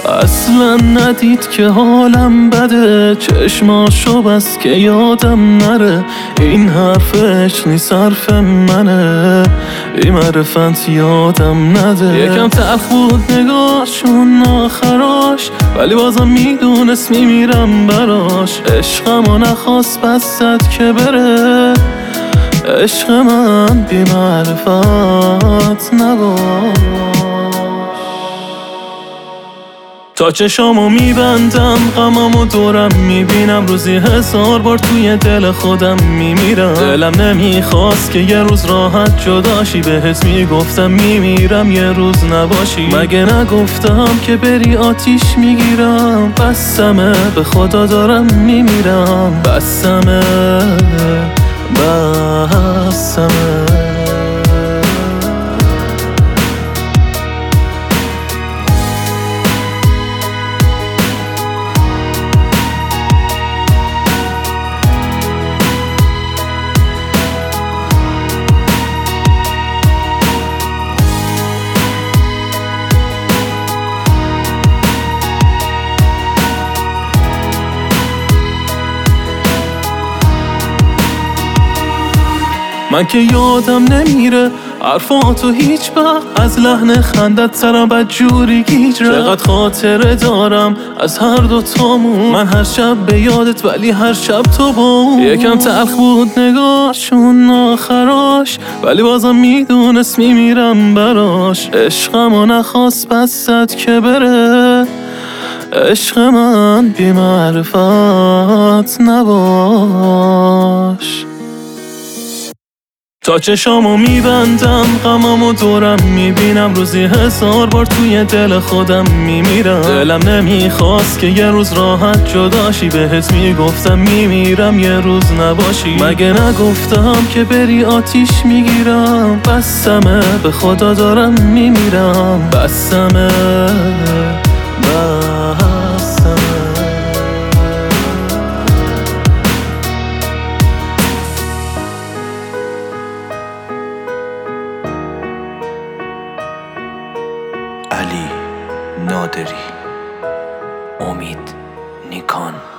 اصلا ندید که حالم بده، چشماشو بس که یادم نره. این حرفش نیست حرف منه، این معرفت یادم نده. یکم تلخ بود نگاهشون آخراش، ولی بازم میدونست میمیرم براش. عشقمو نخواست بس زد که بره، عشق من بی معرفت نباش. تا چشامو میبندم غمامو دورم میبینم، روزی 1000 بار توی دل خودم میمیرم. دلم نمیخواست که یه روز راحت جداشی، بهت میگفتم میمیرم یه روز نباشی. مگه نگفتم که بری آتیش میگیرم؟ بسمه به خدا دارم میمیرم، بسمه بسمه. من که یادم نمیره حرفاتو هیچ وقت، از لحن خندت سرم بدجوری گیج رفت. چقدر خاطره دارم از هر دوتامون، من هر شب به یادت ولی هر شب تو با اون. یکم تلخ بود نگاهشون آخراش، ولی بازم میدونست میمیرم براش. عشقمو نخواست بس زد که بره، عشق من بی معرفت نباش. تا چشامو میبندم غمامو دورم میبینم، روزی 1000 بار توی دل خودم میمیرم. دلم نمیخواست که یه روز راحت جداشی، بهت میگفتم میمیرم یه روز نباشی. مگه نگفتم که بری آتیش میگیرم؟ بسمه به خدا دارم میمیرم، بسمه بسمه. علی نادری، امید نیکان.